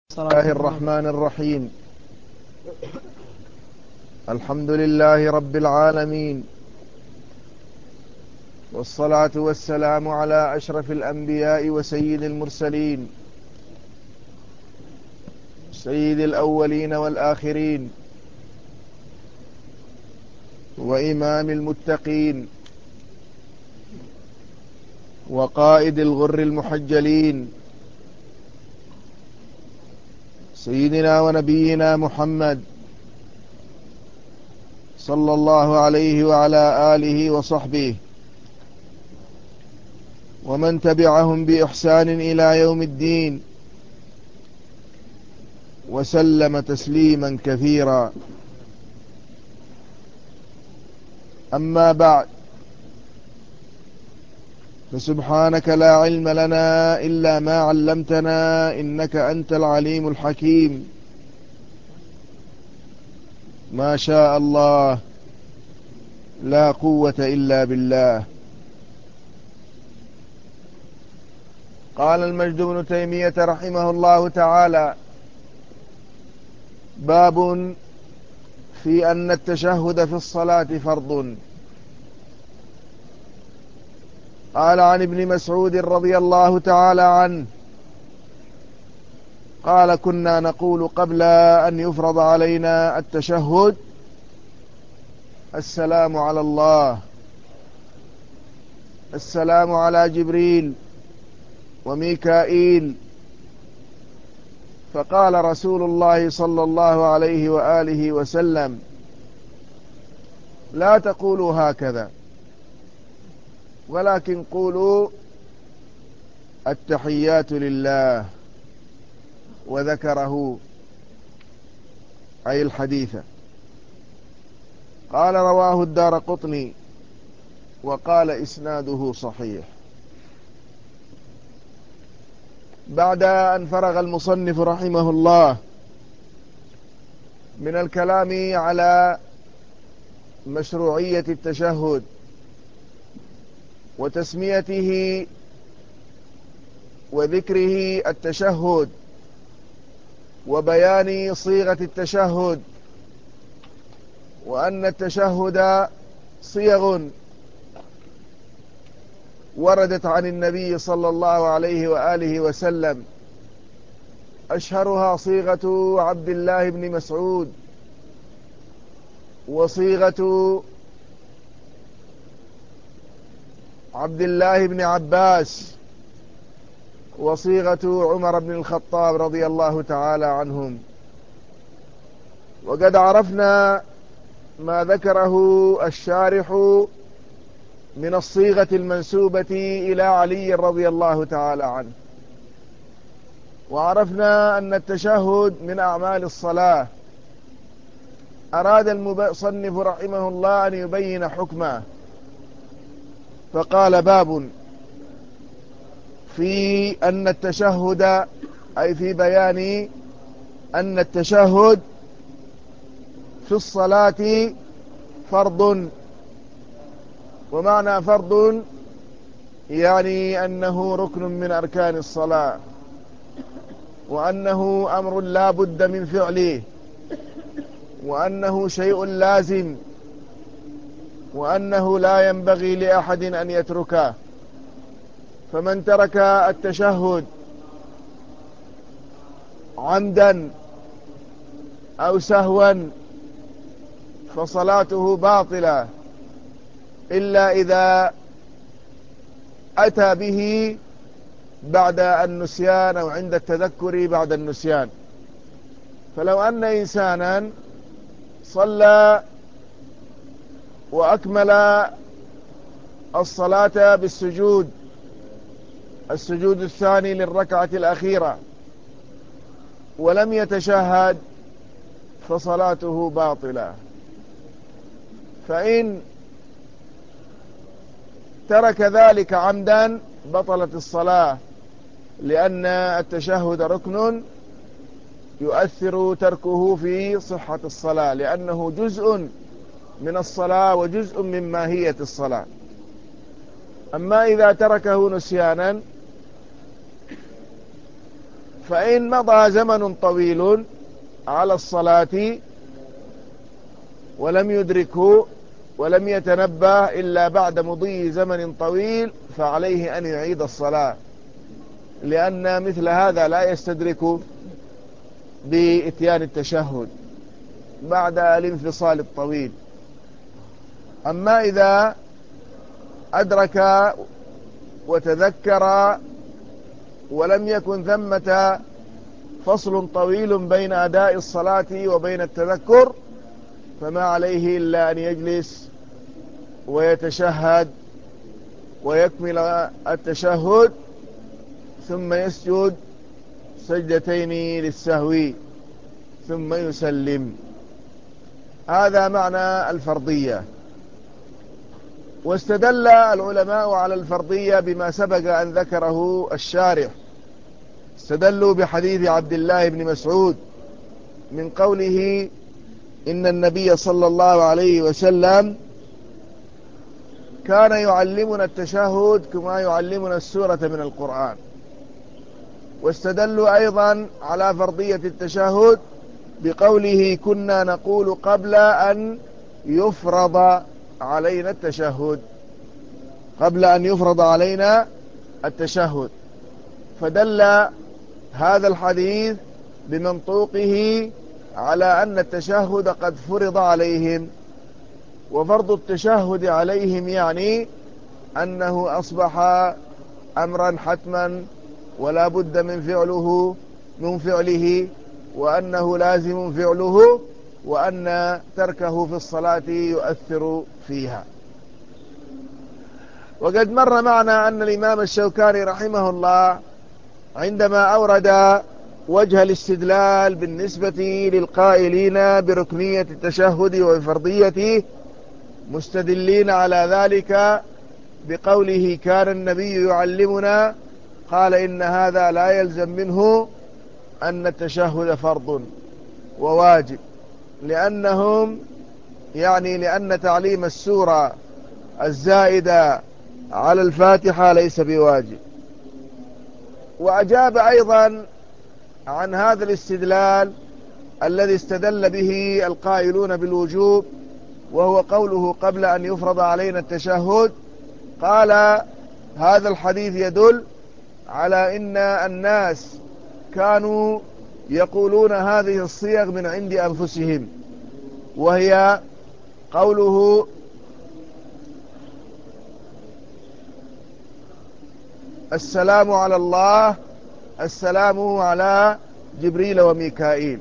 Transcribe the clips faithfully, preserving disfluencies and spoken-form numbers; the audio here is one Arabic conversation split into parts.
بسم الله الرحمن الرحيم. الحمد لله رب العالمين، والصلاة والسلام على أشرف الأنبياء وسيد المرسلين، سيد الأولين والآخرين، وإمام المتقين، وقائد الغر المحجلين، سيدنا ونبينا محمد صلى الله عليه وعلى آله وصحبه ومن تبعهم بإحسان إلى يوم الدين، وسلم تسليما كثيرا. أما بعد، فسبحانك لا علم لنا إلا ما علمتنا، إنك أنت العليم الحكيم. ما شاء الله، لا قوة إلا بالله. قال المجد بن تيمية رحمه الله تعالى: باب في أن التشهد في الصلاة فرض. قال عن ابن مسعود رضي الله تعالى عنه قال: كنا نقول قبل أن يفرض علينا التشهد: السلام على الله، السلام على جبريل وميكائيل. فقال رسول الله صلى الله عليه وآله وسلم: لا تقولوا هكذا، ولكن قولوا التحيات لله. وذكره أي الحديث. قال: رواه الدارقطني وقال إسناده صحيح. بعد أن فرغ المصنف رحمه الله من الكلام على مشروعية التشهد وتسميته وذكره التشهد وبيان صيغة التشهد، وأن التشهد صيغ وردت عن النبي صلى الله عليه وآله وسلم، أشهرها صيغة عبد الله بن مسعود، وصيغة عبد الله بن عباس، وصيغة عمر بن الخطاب رضي الله تعالى عنهم. وقد عرفنا ما ذكره الشارح من الصيغة المنسوبة إلى علي رضي الله تعالى عنه، وعرفنا أن التشهد من أعمال الصلاة. أراد المصنف رحمه الله أن يبين حكمه، فقال: باب في أن التشهد، أي في بيان أن التشهد في الصلاة فرض. ومعنى فرض يعني أنه ركن من أركان الصلاة، وأنه أمر لا بد من فعله، وأنه شيء لازم، وأنه لا ينبغي لأحد أن يتركه. فمن ترك التشهد عمدا أو سهوا فصلاته باطلة، إلا إذا أتى به بعد النسيان أو عند التذكر بعد النسيان. فلو أن إنسانا صلى وأكمل الصلاة بالسجود، السجود الثاني للركعة الأخيرة، ولم يتشهد، فصلاته باطلة. فإن ترك ذلك عمدا بطلت الصلاة، لأن التشهد ركن يؤثر تركه في صحة الصلاة، لأنه جزء من الصلاة وجزء من ماهية الصلاة. أما إذا تركه نسيانا فإن مضى زمن طويل على الصلاة ولم يدركه ولم يتنبه إلا بعد مضي زمن طويل فعليه أن يعيد الصلاة، لأن مثل هذا لا يستدرك بإتيان التشهد بعد الانفصال الطويل. أما إذا أدرك وتذكر ولم يكن ثمة فصل طويل بين أداء الصلاة وبين التذكر، فما عليه إلا أن يجلس ويتشهد ويكمل التشهد ثم يسجد سجدتين للسهو ثم يسلم. هذا معنى الفرضية. واستدل العلماء على الفرضية بما سبق أن ذكره الشارح، استدلوا بحديث عبد الله بن مسعود من قوله إن النبي صلى الله عليه وسلم كان يعلمنا التشهد كما يعلمنا السورة من القرآن. واستدلوا أيضا على فرضية التشهد بقوله كنا نقول قبل أن يفرض علينا التشهد قبل أن يفرض علينا التشهد فدل هذا الحديث بمنطوقه على أن التشهد قد فرض عليهم. وفرض التشهد عليهم يعني أنه أصبح أمرا حتما ولا بد من فعله من فعله وأنه لازم فعله وأن تركه في الصلاة يؤثر فيها. وقد مر معنا أن الإمام الشوكاني رحمه الله عندما أورد وجه الاستدلال بالنسبة للقائلين بركنية التشهد وفرضيته مستدلين على ذلك بقوله كان النبي يعلمنا، قال إن هذا لا يلزم منه أن التشهد فرض وواجب، لأنهم يعني لأن تعليم السورة الزائدة على الفاتحة ليس بواجب. وأجاب أيضا عن هذا الاستدلال الذي استدل به القائلون بالوجوب وهو قوله قبل أن يفرض علينا التشهد، قال هذا الحديث يدل على إن الناس كانوا يقولون هذه الصيغ من عند أنفسهم، وهي قوله السلام على الله السلام على جبريل وميكائيل.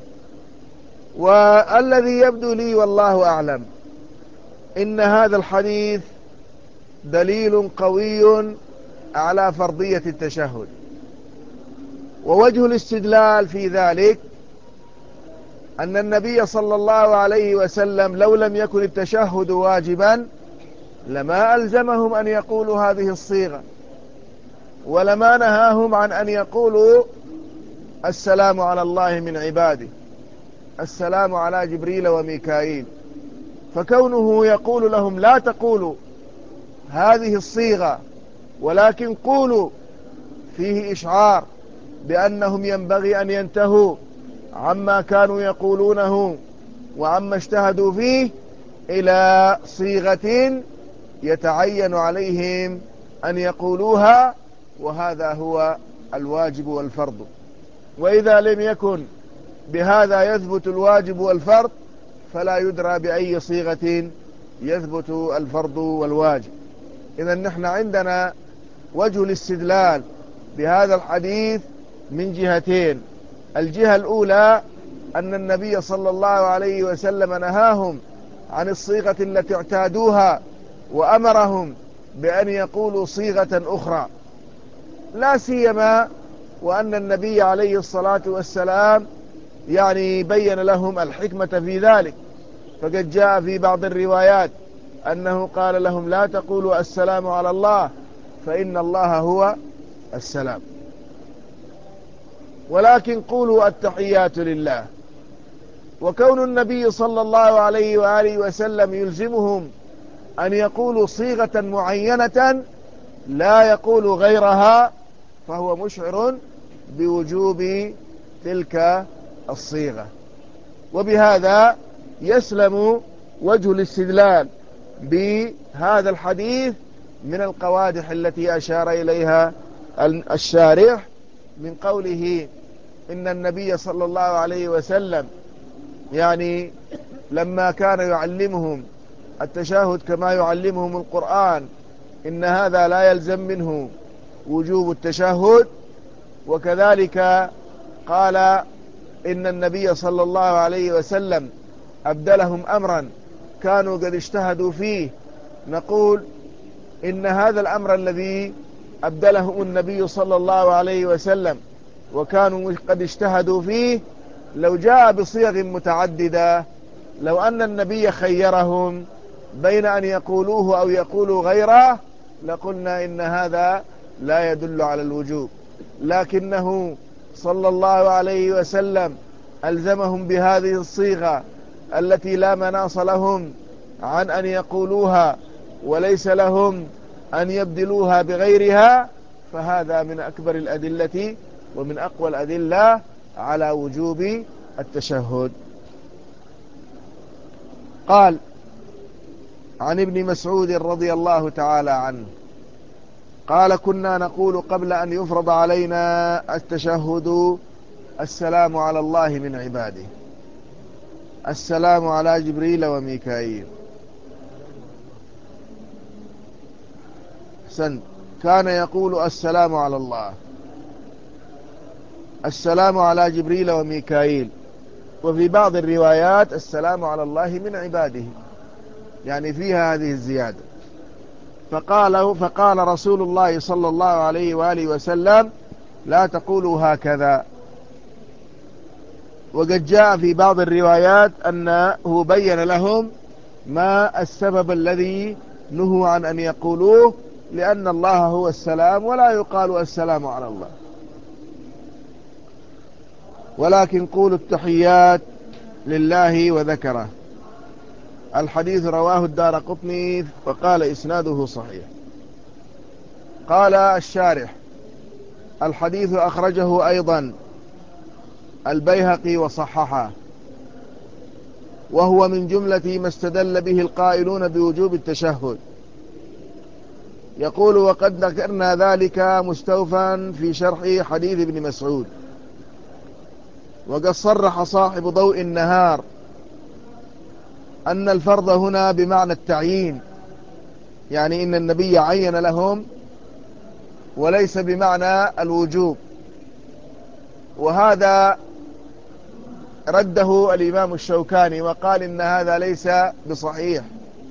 والذي يبدو لي والله أعلم إن هذا الحديث دليل قوي على فرضية التشهد. ووجه الاستدلال في ذلك أن النبي صلى الله عليه وسلم لو لم يكن التشهد واجبا لما ألزمهم أن يقولوا هذه الصيغة، ولما نهاهم عن أن يقولوا السلام على الله من عباده السلام على جبريل وميكائيل. فكونه يقول لهم لا تقولوا هذه الصيغة ولكن قولوا فيه إشعار بأنهم ينبغي أن ينتهوا عما كانوا يقولونه وعما اجتهدوا فيه إلى صيغة يتعين عليهم أن يقولوها، وهذا هو الواجب والفرض. وإذا لم يكن بهذا يثبت الواجب والفرض فلا يدرى بأي صيغة يثبت الفرض والواجب. إذن نحن عندنا وجه الاستدلال بهذا الحديث من جهتين. الجهة الأولى أن النبي صلى الله عليه وسلم نهاهم عن الصيغة التي اعتادوها وأمرهم بأن يقولوا صيغة أخرى، لا سيما وأن النبي عليه الصلاة والسلام يعني بين لهم الحكمة في ذلك، فقد جاء في بعض الروايات أنه قال لهم لا تقولوا السلام على الله فإن الله هو السلام، ولكن قولوا التحيات لله. وكون النبي صلى الله عليه وآله وسلم يلزمهم أن يقولوا صيغة معينة لا يقول غيرها فهو مشعر بوجوب تلك الصيغة. وبهذا يسلم وجه الاستدلال بهذا الحديث من القوادح التي أشار إليها الشارح من قوله إن النبي صلى الله عليه وسلم يعني لما كان يعلمهم التشهد كما يعلمهم القرآن إن هذا لا يلزم منه وجوب التشهد. وكذلك قال إن النبي صلى الله عليه وسلم أبدلهم أمرا كانوا قد اجتهدوا فيه، نقول إن هذا الأمر الذي أبدلهم النبي صلى الله عليه وسلم وكانوا قد اجتهدوا فيه لو جاء بصيغ متعددة، لو أن النبي خيرهم بين أن يقولوه أو يقولوا غيره لقلنا إن هذا لا يدل على الوجوب، لكنه صلى الله عليه وسلم ألزمهم بهذه الصيغة التي لا مناص لهم عن أن يقولوها وليس لهم أن يبدلوها بغيرها، فهذا من أكبر الأدلة ومن أقوى الأدلة على وجوب التشهد. قال عن ابن مسعود رضي الله تعالى عنه قال كنا نقول قبل أن يفرض علينا التشهد السلام على الله من عباده، السلام على جبريل وميكائيل. سن كان يقول السلام على الله، السلام على جبريل وميكائيل، وفي بعض الروايات السلام على الله من عباده، يعني فيها هذه الزيادة. فقال فقال رسول الله صلى الله عليه وآله وسلم لا تقولوا هكذا. وقد جاء في بعض الروايات أنه بين لهم ما السبب الذي نهوا عن أن يقولوه، لأن الله هو السلام ولا يقال السلام على الله، ولكن قولوا التحيات لله وذكره. الحديث رواه الدارقطني وقال إسناده صحيح. قال الشارح الحديث أخرجه أيضا البيهقي وصححه، وهو من جملة ما استدل به القائلون بوجوب التشهد. يقول وقد ذكرنا ذلك مستوفا في شرح حديث ابن مسعود. وقد صرح صاحب ضوء النهار أن الفرض هنا بمعنى التعيين، يعني إن النبي عين لهم وليس بمعنى الوجوب، وهذا رده الإمام الشوكاني وقال إن هذا ليس بصحيح.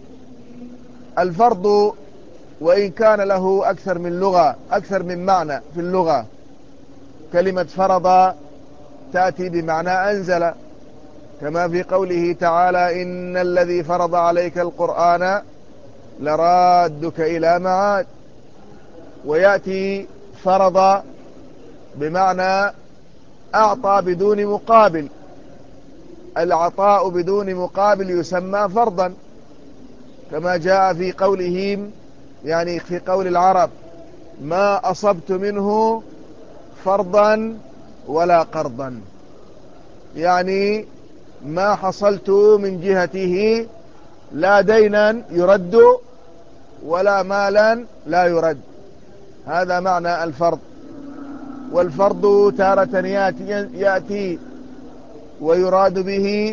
الفرض وإن كان له أكثر من لغة أكثر من معنى في اللغة، كلمة فرض تأتي بمعنى أنزل، كما في قوله تعالى إن الذي فرض عليك القرآن لرادك إلى معاد. ويأتي فرض بمعنى أعطى بدون مقابل، العطاء بدون مقابل يسمى فرضا، كما جاء في قولهم يعني في قول العرب ما أصبت منه فرضا ولا قرضا، يعني ما حصلت من جهته لا دينا يرد ولا مالا لا يرد، هذا معنى الفرض. والفرض تارة يأتي, يأتي ويراد به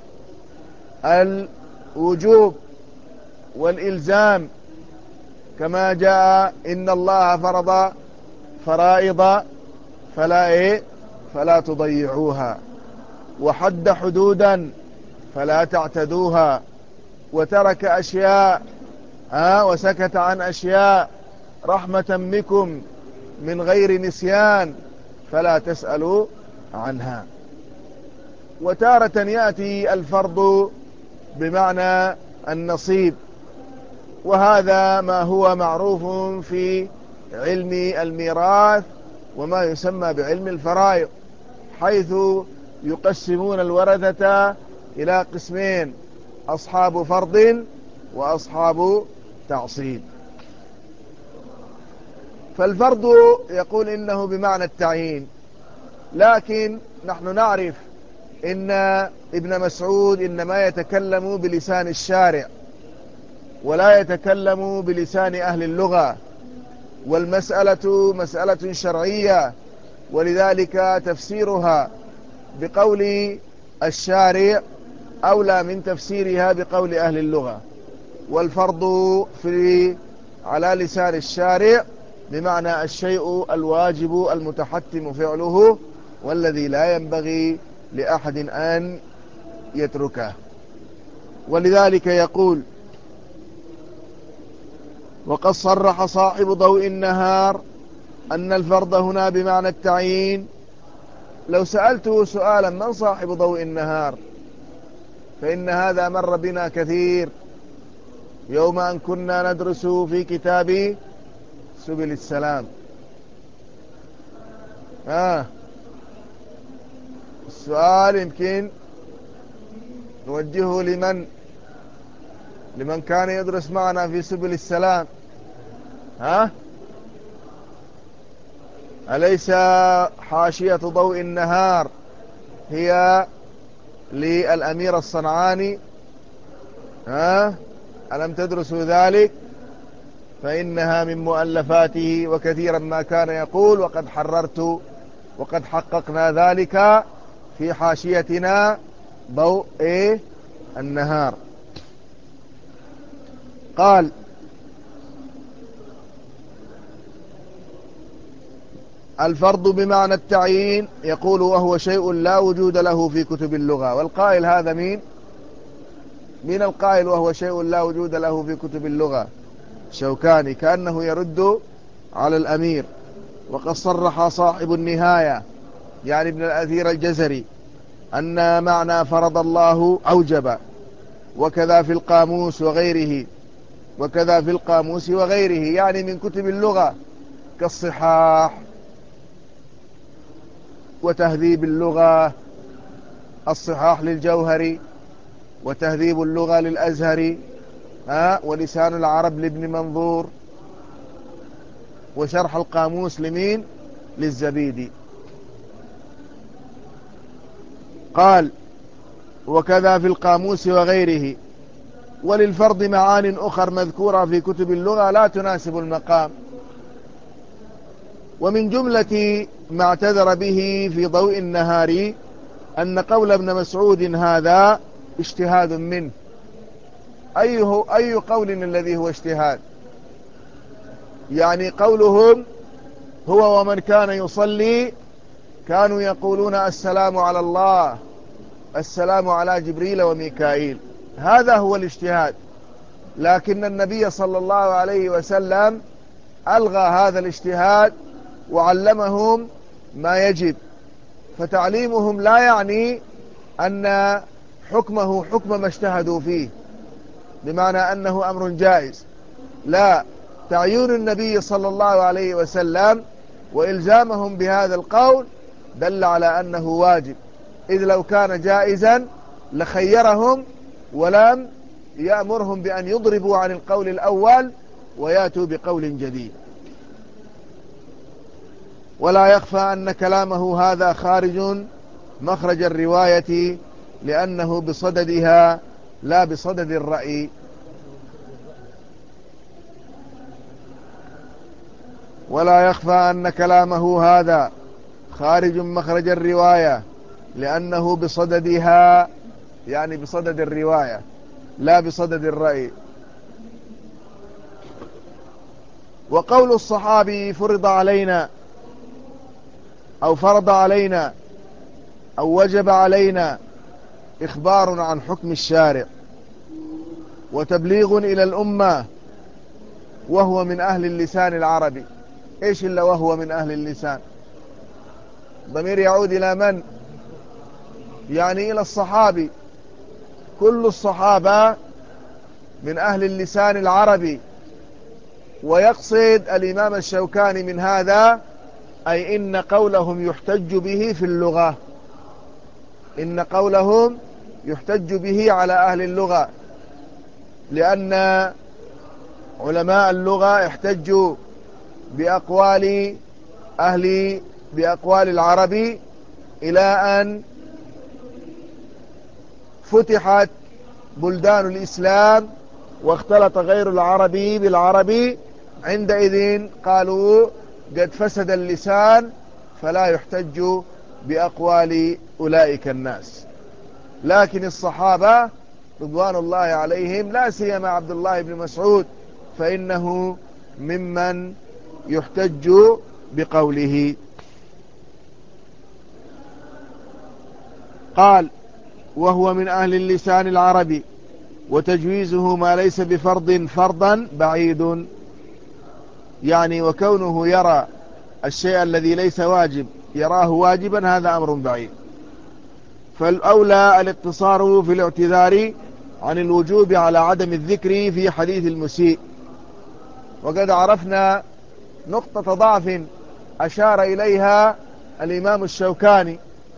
الوجوب والإلزام، كما جاء إن الله فرض فرائض فلا إيه فلا تضيعوها، وحد حدودا فلا تعتدوها، وترك أشياء ها وسكت عن أشياء رحمة بكم من غير نسيان فلا تسألوا عنها. وتارة يأتي الفرض بمعنى النصيب، وهذا ما هو معروف في علم الميراث وما يسمى بعلم الفرائض، حيث يقسمون الورثة إلى قسمين: أصحاب فرض وأصحاب تعصيب. فالفرض يقول إنه بمعنى التعيين، لكن نحن نعرف إن ابن مسعود إنما يتكلم بلسان الشارع ولا يتكلم بلسان أهل اللغة، والمسألة مسألة شرعية، ولذلك تفسيرها بقول الشارع أولى من تفسيرها بقول أهل اللغة. والفرض في على لسان الشارع بمعنى الشيء الواجب المتحتم فعله والذي لا ينبغي لأحد أن يتركه. ولذلك يقول: وقد صرح صاحب ضوء النهار أن الفرض هنا بمعنى التعيين. لو سألته سؤالا: من صاحب ضوء النهار؟ فإن هذا مر بنا كثير يوم أن كنا ندرس في كتاب سبل السلام. آه السؤال يمكن نوجهه لمن لمن كان يدرس معنا في سبل السلام. ها أليس حاشية ضوء النهار هي للأمير الصنعاني؟ ها ألم تدرسوا ذلك؟ فإنها من مؤلفاته، وكثيرا ما كان يقول: وقد حررت وقد حققنا ذلك في حاشيتنا ضوء إيه النهار. قال: الفرض بمعنى التعيين، يقول: وهو شيء لا وجود له في كتب اللغة. والقائل هذا مين؟ من القائل وهو شيء لا وجود له في كتب اللغة؟ شوكاني، كأنه يرد على الأمير. وقد صرح صاحب النهاية يعني ابن الأثير الجزري أن معنى فرض الله أوجب، وكذا في القاموس وغيره وكذا في القاموس وغيره يعني من كتب اللغة كالصحاح وتهذيب اللغة، الصحاح للجوهري، وتهذيب اللغة للأزهري، ها ولسان العرب لابن منظور، وشرح القاموس لمين؟ للزبيدي. قال: وكذا في القاموس وغيره. وللفرض معان أخر مذكورة في كتب اللغة لا تناسب المقام. ومن جملة ما اعتذر به في ضوء النهار أن قول ابن مسعود هذا اجتهاد منه. أيه أي قول الذي هو اجتهاد؟ يعني قولهم هو: ومن كان يصلي كانوا يقولون السلام على الله، السلام على جبريل وميكائيل. هذا هو الاجتهاد. لكن النبي صلى الله عليه وسلم ألغى هذا الاجتهاد وعلمهم ما يجب. فتعليمهم لا يعني أن حكمه حكم ما اجتهدوا فيه بمعنى أنه أمر جائز، لا. تعيين النبي صلى الله عليه وسلم وإلزامهم بهذا القول دل على أنه واجب، إذ لو كان جائزا لخيرهم ولم يأمرهم بأن يضربوا عن القول الأول وياتوا بقول جديد. ولا يخفى أن كلامه هذا خارج مخرج الرواية لأنه بصددها لا بصدد الرأي. ولا يخفى أن كلامه هذا خارج مخرج الرواية لأنه بصددها يعني بصدد الرواية لا بصدد الرأي. وقول الصحابي فرض علينا أو فرض علينا أو وجب علينا إخبار عن حكم الشارع وتبليغ إلى الأمة، وهو من أهل اللسان العربي. إيش إلا وهو من أهل اللسان؟ ضمير يعود إلى من؟ يعني إلى الصحابي. كل الصحابة من أهل اللسان العربي. ويقصد الإمام الشوكاني من هذا أي إن قولهم يحتج به في اللغة، إن قولهم يحتج به على أهل اللغة، لأن علماء اللغة احتجوا بأقوال أهل بأقوال العرب إلى أن فتحت بلدان الإسلام واختلط غير العربي بالعربي، عندئذ قالوا قد فسد اللسان فلا يحتج بأقوال أولئك الناس. لكن الصحابة رضوان الله عليهم، لا سيما عبد الله بن مسعود، فإنه ممن يحتج بقوله. قال: وهو من أهل اللسان العربي، وتجويزه ما ليس بفرض فرضا بعيد. يعني وكونه يرى الشيء الذي ليس واجب يراه واجبا، هذا أمر بعيد. فالأولى الاقتصار في الاعتذار عن الوجوب على عدم الذكر في حديث المسيء. وقد عرفنا نقطة ضعف أشار إليها الإمام الشوكاني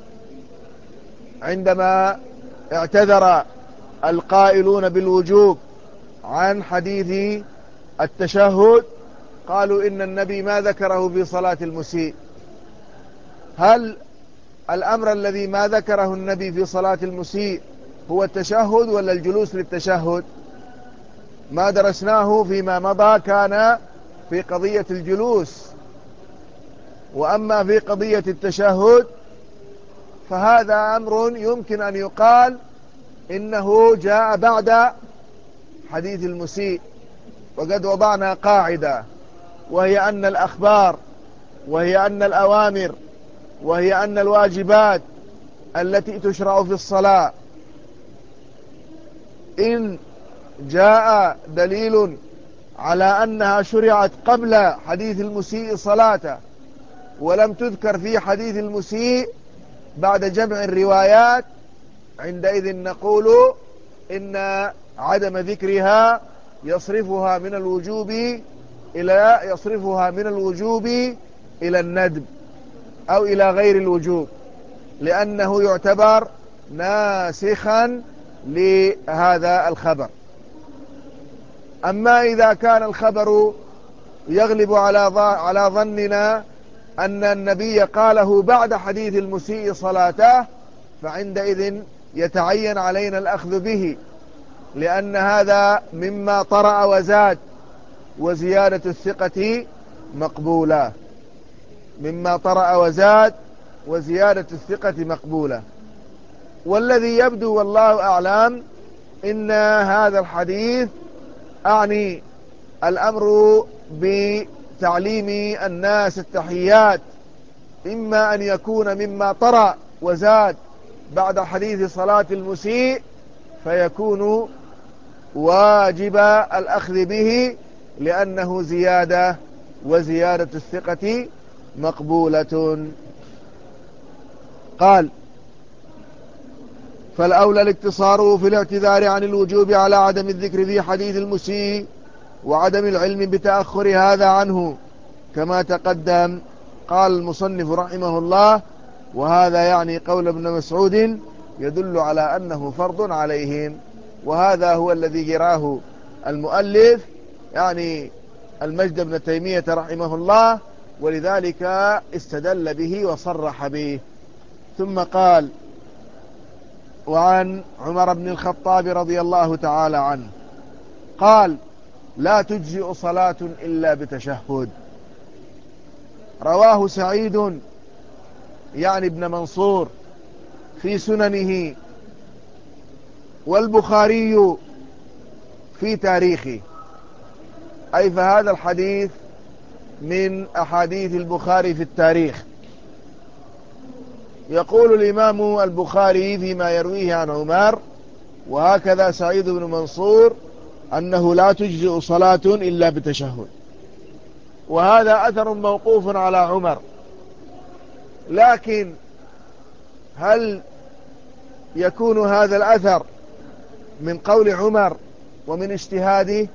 عندما اعتذر القائلون بالوجوب عن حديث التشهد، قالوا إن النبي ما ذكره في صلاة المسيء. هل الأمر الذي ما ذكره النبي في صلاة المسيء هو التشهد ولا الجلوس للتشهد؟ ما درسناه فيما مضى كان في قضية الجلوس، وأما في قضية التشهد فهذا أمر يمكن أن يقال إنه جاء بعد حديث المسيء. وقد وضعنا قاعدة، وهي أن الأخبار، وهي أن الأوامر، وهي أن الواجبات التي تشرع في الصلاة إن جاء دليل على أنها شرعت قبل حديث المسيء صلاته ولم تذكر في حديث المسيء بعد جمع الروايات، عندئذ نقول إن عدم ذكرها يصرفها من الوجوب إلى يصرفها من الوجوب إلى الندب أو إلى غير الوجوب، لأنه يعتبر ناسخا لهذا الخبر. أما إذا كان الخبر يغلب على على ظننا أن النبي قاله بعد حديث المسيء صلاته، فعندئذ يتعين علينا الأخذ به، لأن هذا مما طرأ وزاد، وزيادة الثقة مقبولة. مما طرأ وزاد وزيادة الثقة مقبولة. والذي يبدو والله أعلم إن هذا الحديث أعني الأمر بتعليم الناس التحيات، إما أن يكون مما طرأ وزاد بعد حديث صلاة المسيء فيكون واجب الأخذ به، لأنه زيادة، وزيادة الثقة مقبولة. قال: فالأولى الاقتصار في الاعتذار عن الوجوب على عدم الذكر في حديث المسيء، وعدم العلم بتأخر هذا عنه كما تقدم. قال المصنف رحمه الله: وهذا يعني قول ابن مسعود يدل على أنه فرض عليهم. وهذا هو الذي جراه المؤلف، يعني المجد بن تيمية رحمه الله، ولذلك استدل به وصرح به. ثم قال: وعن عمر بن الخطاب رضي الله تعالى عنه قال: لا تجزئ صلاة إلا بتشهد. رواه سعيد يعني ابن منصور في سننه، والبخاري في تاريخه، أي فهذا الحديث من أحاديث البخاري في التاريخ. يقول الإمام البخاري فيما يرويه عن عمر: وهكذا سعيد بن منصور أنه لا تجزئ صلاة إلا بتشهد. وهذا أثر موقوف على عمر، لكن هل يكون هذا الأثر من قول عمر ومن اجتهاده؟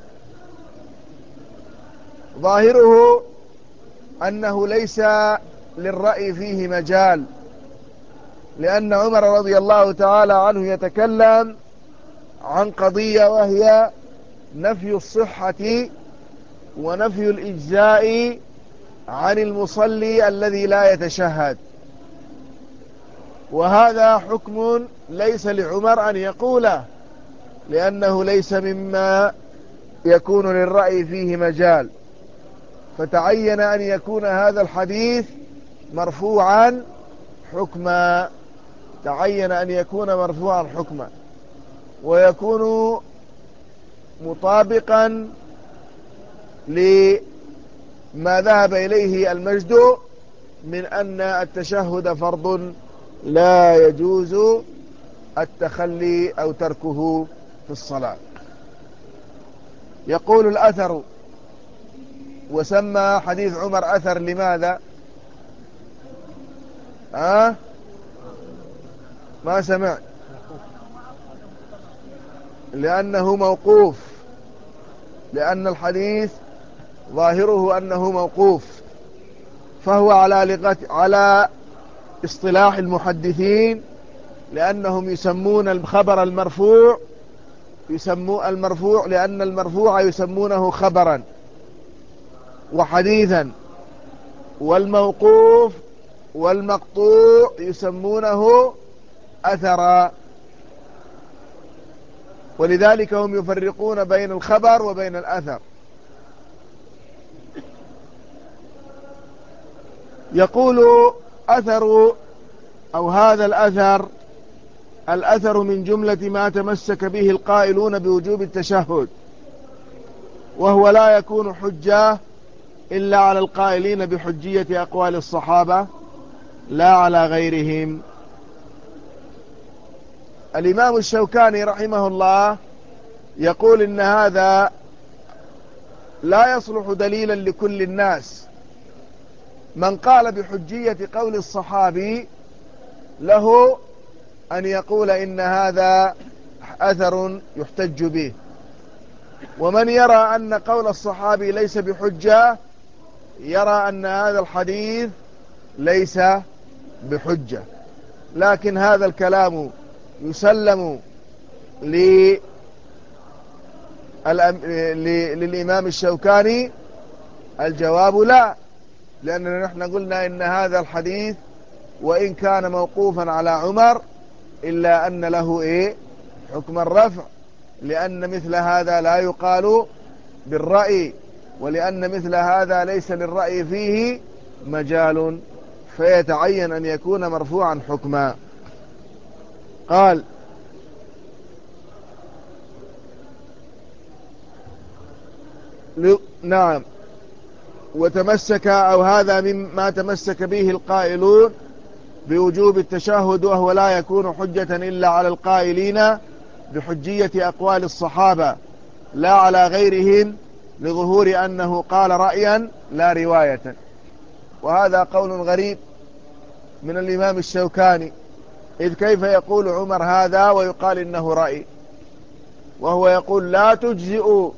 ظاهره أنه ليس للرأي فيه مجال، لأن عمر رضي الله تعالى عنه يتكلم عن قضية، وهي نفي الصحة ونفي الإجزاء عن المصلي الذي لا يتشهد. وهذا حكم ليس لعمر أن يقوله، لأنه ليس مما يكون للرأي فيه مجال، فتعين أن يكون هذا الحديث مرفوعا حكما، تعين أن يكون مرفوعا حكما، ويكون مطابقا لما ذهب إليه المجد من أن التشهد فرض لا يجوز التخلي أو تركه في الصلاة. يقول الأثر، وسمى حديث عمر أثر لماذا؟ أه؟ ما سمع؟ لأنه موقوف، لأن الحديث ظاهره أنه موقوف، فهو على لغة على اصطلاح المحدثين، لأنهم يسمون الخبر المرفوع يسمون المرفوع لأن المرفوع يسمونه خبرا وحديثا، والموقوف والمقطوع يسمونه أثرا، ولذلك هم يفرقون بين الخبر وبين الأثر. يقول أثر أو هذا الأثر، الأثر من جملة ما تمسك به القائلون بوجوب التشهد، وهو لا يكون حجة إلا على القائلين بحجية أقوال الصحابة لا على غيرهم. الإمام الشوكاني رحمه الله يقول إن هذا لا يصلح دليلا لكل الناس. من قال بحجية قول الصحابي له أن يقول إن هذا أثر يحتج به، ومن يرى أن قول الصحابي ليس بحجة يرى أن هذا الحديث ليس بحجة. لكن هذا الكلام يسلم للإمام الشوكاني؟ الجواب لا، لأننا نحن قلنا إن هذا الحديث وإن كان موقوفا على عمر إلا أن له إيه؟ حكم الرفع، لأن مثل هذا لا يقال بالرأي، ولأن مثل هذا ليس للرأي فيه مجال، فيتعين أن يكون مرفوعا حكما. قال: نعم، وتمسك أو هذا مما تمسك به القائلون بوجوب التشهد، وهو لا يكون حجة إلا على القائلين بحجية أقوال الصحابة لا على غيرهم، لظهور أنه قال رأيا لا رواية. وهذا قول غريب من الإمام الشوكاني، إذ كيف يقول عمر هذا ويقال إنه رأي، وهو يقول لا تجزئ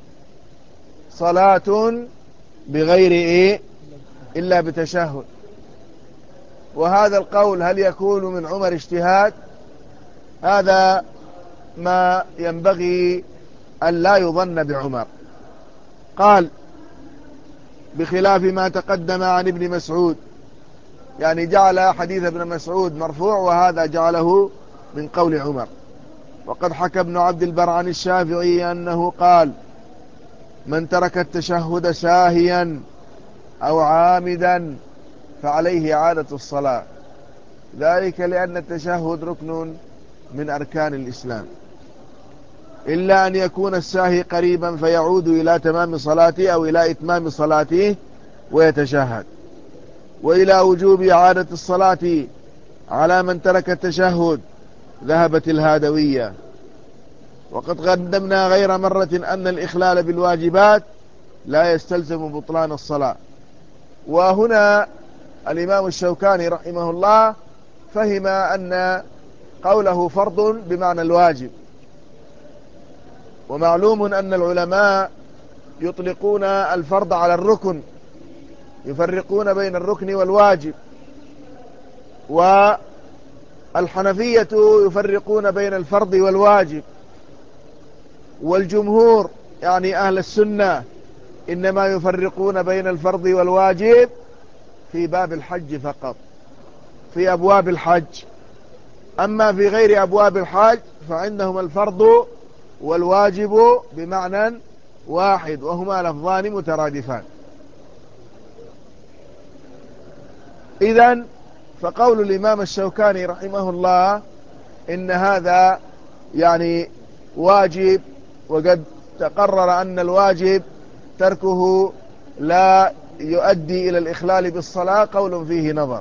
صلاة بغير إيه إلا بتشهد. وهذا القول هل يكون من عمر اجتهاد؟ هذا ما ينبغي أن لا يظن بعمر. قال: بخلاف ما تقدم عن ابن مسعود، يعني جعل حديث ابن مسعود مرفوع، وهذا جعله من قول عمر. وقد حكى ابن عبد البر عن الشافعي أنه قال: من ترك التشهد ساهيا أو عامدا فعليه إعادة الصلاة، ذلك لأن التشهد ركن من أركان الإسلام، إلا أن يكون الساهي قريبا فيعود إلى تمام صلاته أو إلى إتمام صلاته ويتشهد. وإلى وجوب إعادة الصلاة على من ترك التشهد ذهبت الهادوية. وقد قدمنا غير مرة أن الإخلال بالواجبات لا يستلزم بطلان الصلاة. وهنا الإمام الشوكاني رحمه الله فهم أن قوله فرض بمعنى الواجب، ومعلوم أن العلماء يطلقون الفرض على الركن، يفرقون بين الركن والواجب، والحنفية يفرقون بين الفرض والواجب، والجمهور يعني أهل السنة إنما يفرقون بين الفرض والواجب في باب الحج فقط، في أبواب الحج. أما في غير أبواب الحاج فعندهم الفرض والواجب بمعنى واحد، وهما لفظان مترادفان. إذن فقول الإمام الشوكاني رحمه الله إن هذا يعني واجب، وقد تقرر أن الواجب تركه لا يؤدي إلى الإخلال بالصلاة، قول فيه نظر.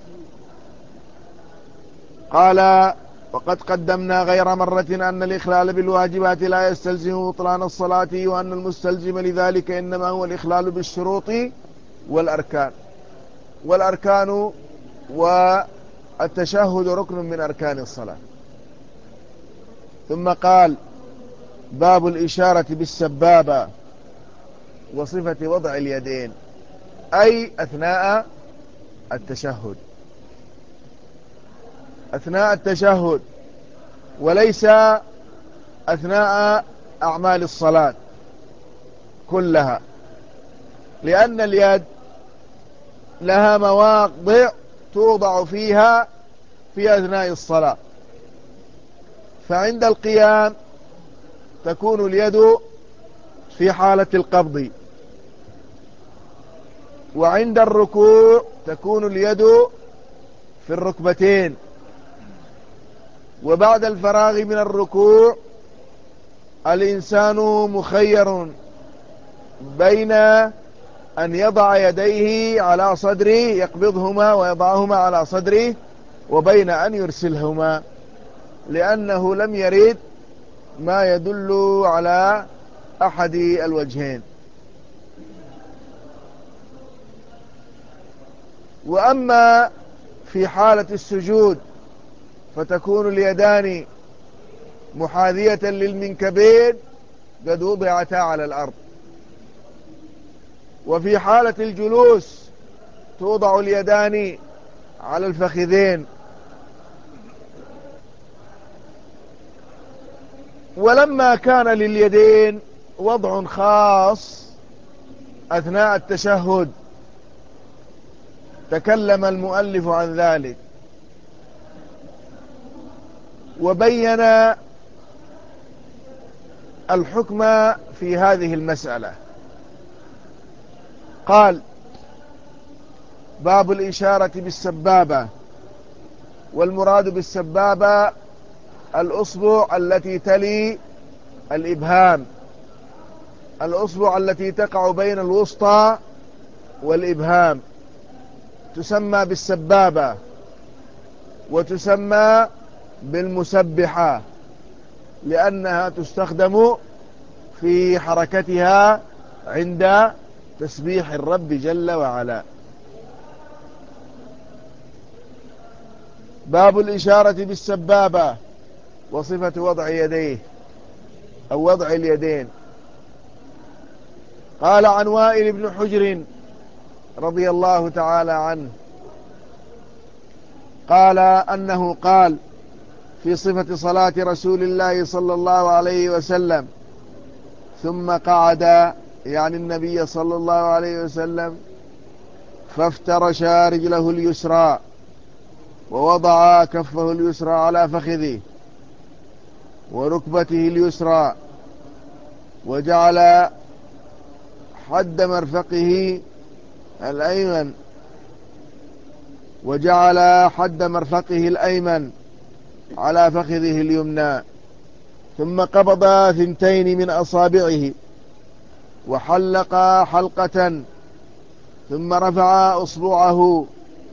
قال: وقد قدمنا غير مرة أن الإخلال بالواجبات لا يستلزم بطلان الصلاة، وأن المستلزم لذلك إنما هو الإخلال بالشروط والأركان، والأركان والتشهد ركن من أركان الصلاة. ثم قال: باب الإشارة بالسبابة وصفة وضع اليدين، أي أثناء التشهد، أثناء التشهد، وليس أثناء أعمال الصلاة كلها، لأن اليد لها مواضع توضع فيها في أثناء الصلاة. فعند القيام تكون اليد في حالة القبض، وعند الركوع تكون اليد في الركبتين، وبعد الفراغ من الركوع الإنسان مخير بين أن يضع يديه على صدره يقبضهما ويضعهما على صدره، وبين أن يرسلهما، لأنه لم يرد ما يدل على أحد الوجهين. وأما في حالة السجود فتكون اليدان محاذية للمنكبين قد وضعتا على الأرض. وفي حالة الجلوس توضع اليدان على الفخذين. ولما كان لليدين وضع خاص أثناء التشهد تكلم المؤلف عن ذلك، وبين الحكم في هذه المسألة. قال: باب الإشارة بالسبابة، والمراد بالسبابة الأصبع التي تلي الإبهام، الأصبع التي تقع بين الوسطى والإبهام تسمى بالسبابة، وتسمى بالمسبحة لأنها تستخدم في حركتها عند تسبيح الرب جل وعلا. باب الإشارة بالسبابة وصفة وضع يديه أو وضع اليدين. قال: عن وائل بن حجر رضي الله تعالى عنه قال أنه قال في صفة صلاة رسول الله صلى الله عليه وسلم: ثم قعد، يعني النبي صلى الله عليه وسلم، فافترش رجله اليسرى ووضع كفه اليسرى على فخذه وركبته اليسرى، وجعل حد مرفقه الأيمن وجعل حد مرفقه الأيمن على فخذه اليمنى، ثم قبض ثنتين من أصابعه وحلق حلقة، ثم رفع أصبعه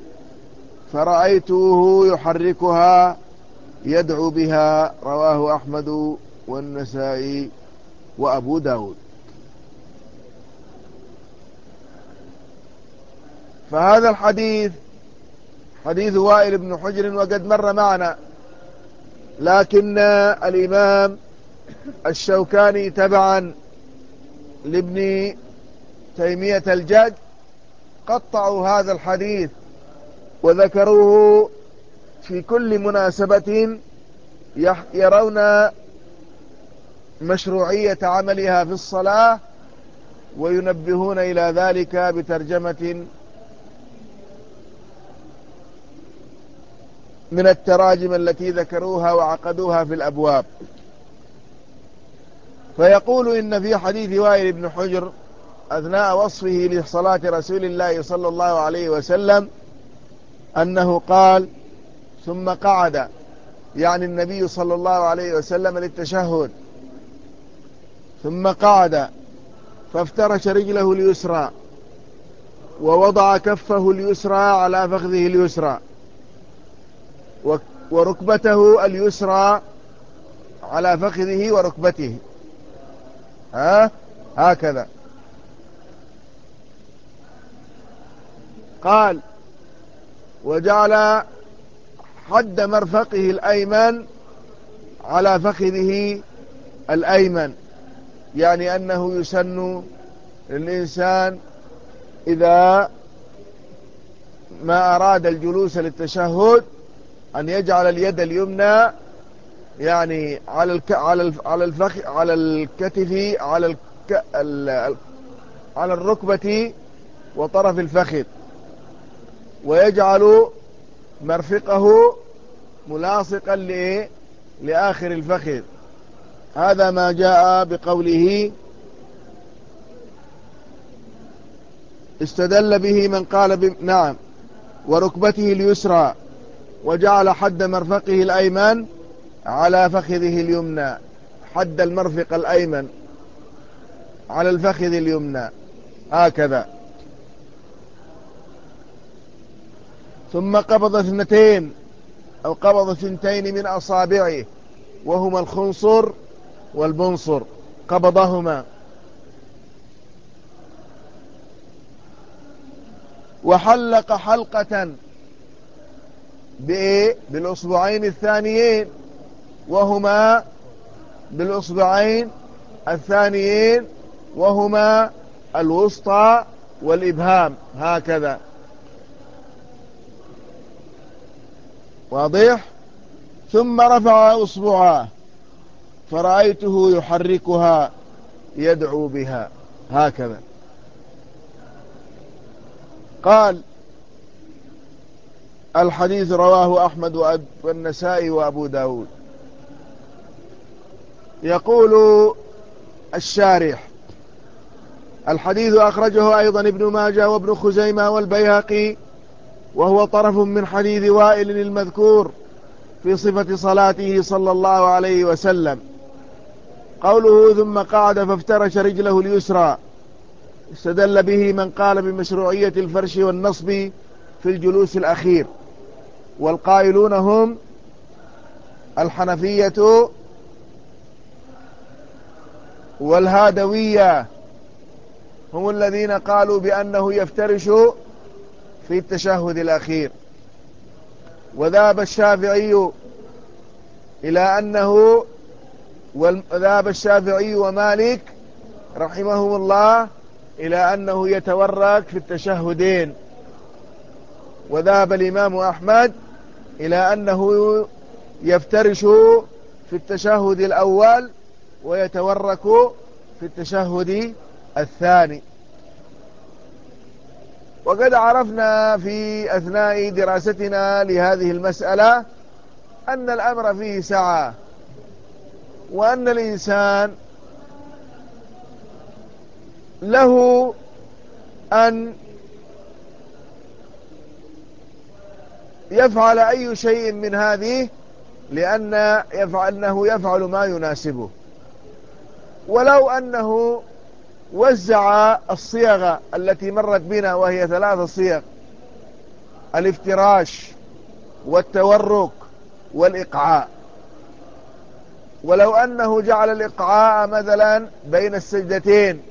فرأيته يحركها يدعو بها. رواه أحمد والنسائي وأبو داود. فهذا الحديث حديث وائل بن حجر وقد مر معنا، لكن الإمام الشوكاني تبعا لابن تيمية الجد قطعوا هذا الحديث وذكروه في كل مناسبة يرون مشروعية عملها في الصلاة، وينبهون إلى ذلك بترجمة من التراجم التي ذكروها وعقدوها في الأبواب. فيقول إن في حديث وائل بن حجر أثناء وصفه لصلاة رسول الله صلى الله عليه وسلم أنه قال: ثم قعد، يعني النبي صلى الله عليه وسلم للتشهد، ثم قعد فافترش رجله اليسرى ووضع كفه اليسرى على فخذه اليسرى وركبته اليسرى على فخذه وركبته، ها هكذا. قال: وجعل حد مرفقه الأيمن على فخذه الأيمن، يعني أنه يسن للإنسان إذا ما أراد الجلوس للتشهد أن يجعل اليد اليمنى يعني على الك... على الف... على الفخ... على الكتف، على الك... ال... على الركبة وطرف الفخذ، ويجعل مرفقه ملاصقا ل... لآخر الفخذ. هذا ما جاء بقوله استدل به من قال ب... نعم وركبته اليسرى، وجعل حد مرفقه الأيمن على فخذه اليمنى، حد المرفق الأيمن على الفخذ اليمنى هكذا. ثم قبض اثنتين أو قبض ثنتين من أصابعه وهما الخنصر والبنصر، قبضهما، وحلق حلقة بإيه؟ بالأصبعين الثانيين، وهما بالأصبعين الثانيين وهما الوسطى والإبهام هكذا، واضح؟ ثم رفع أصبعه فرأيته يحركها يدعو بها هكذا. قال: الحديث رواه أحمد والنسائي وأبو داود. يقول الشارح: الحديث أخرجه أيضا ابن ماجه وابن خزيمة والبيهقي، وهو طرف من حديث وائل المذكور في صفة صلاته صلى الله عليه وسلم. قوله ثم قعد فافترش رجله اليسرى استدل به من قال بمشروعية الفرش والنصب في الجلوس الأخير، والقائلون هم الحنفية والهادوية، هم الذين قالوا بأنه يفترش في التشهد الأخير. وذهب الشافعي إلى أنه وذهب الشافعي ومالك رحمهم الله إلى أنه يتورك في التشهدين. وذهب الإمام أحمد إلى أنه يفترش في التشهد الأول ويتورك في التشهد الثاني. وقد عرفنا في أثناء دراستنا لهذه المسألة أن الأمر فيه سعة، وأن الإنسان له أن يفعل أي شيء من هذه، لأن يفعل أنه يفعل ما يناسبه. ولو أنه وزع الصيغ التي مرت بنا وهي ثلاث صيغ: الافتراش والتورك والإقعاء، ولو أنه جعل الإقعاء مثلا بين السجدتين